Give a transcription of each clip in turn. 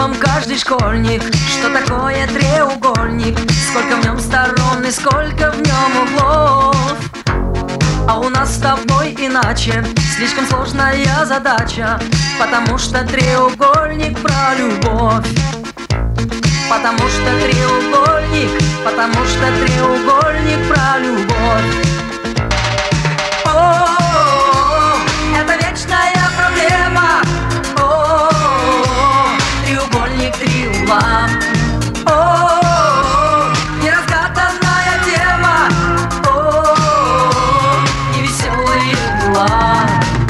нем каждый школьник, что такое треугольник, сколько в нем сторон и сколько в нем углов. А у нас с тобой иначе, слишком сложная задача, потому что треугольник про любовь. Потому что треугольник про любовь. О, это вечная проблема. О, треугольник, три угла. О, неразгаданная тема. О, невеселые дела.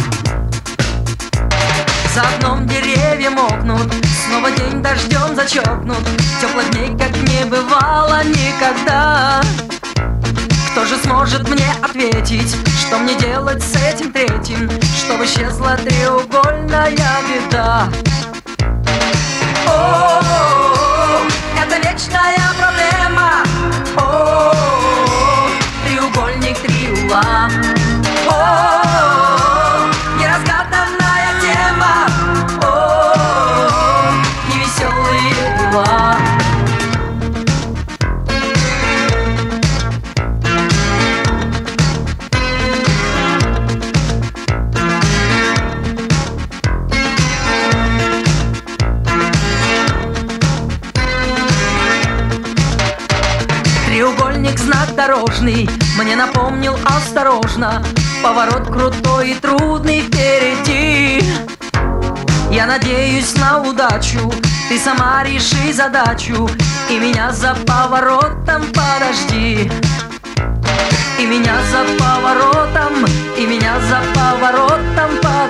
За окном деревья мокнут, снова день дождем зачеркнут, теплых дней как не бывало никогда. Кто же сможет мне ответить, что мне делать с этим третьим, чтобы исчезла треугольная беда? О, это вечная проблема. О, треугольник, три угла. О, неразгаданная тема. О, невеселые дела. Треугольник, знак дорожный, мне напомнил осторожно, поворот крутой и трудный впереди. Я надеюсь на удачу, ты сама реши задачу, и меня за поворотом подожди. И меня за поворотом подожди.